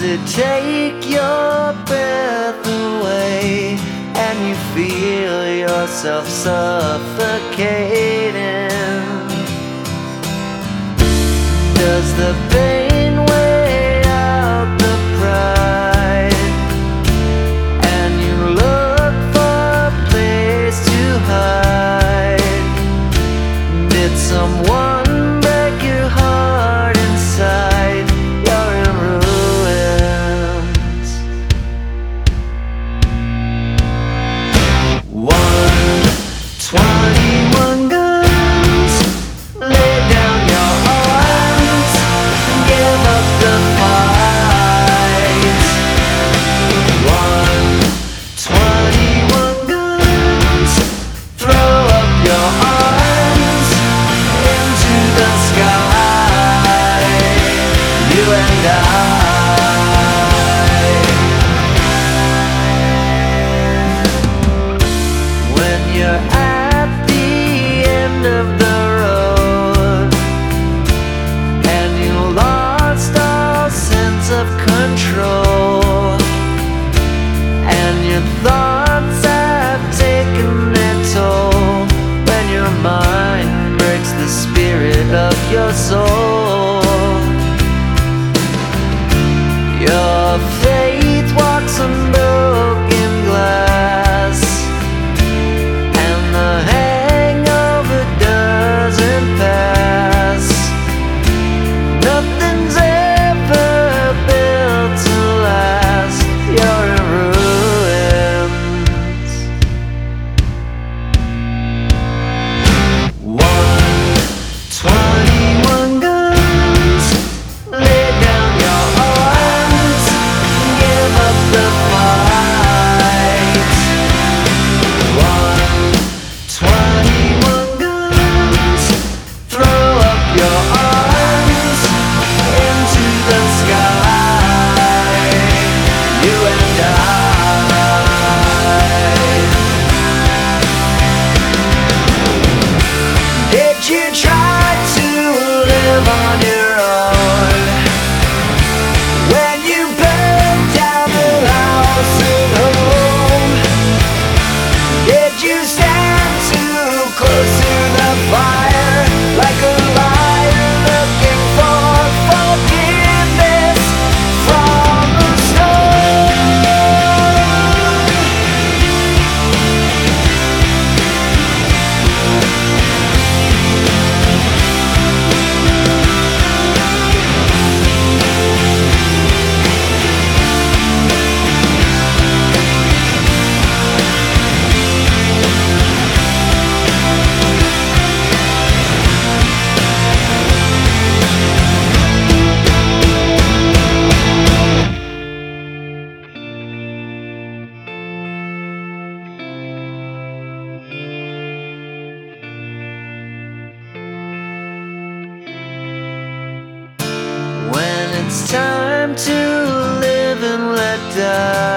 Does it take your breath away and you feel yourself suffocating? Does the pain weigh out the pride and you look for a place to hide? Did someone break your heart inside? You're in ruins. 121 guns, lay down your arms, give up the fight. 121 guns, throw up your arms into the sky, you and I. When you're at the end of the road and you lost all sense of control, and your thoughts have taken their toll, when your mind breaks the spirit of your soul, your faith walks on broken glass, and the hangover doesn't pass. Nothing's ever built to last. You're in ruins. 121 guns, lay down your arms, give up the fight. 121 guns, throw up your arms into the sky, you and I. Did you try to live on your own when you burned down the house at home? Did you stand too close to the fire, like a liar looking for forgiveness from the stone? When it's time to live and let die,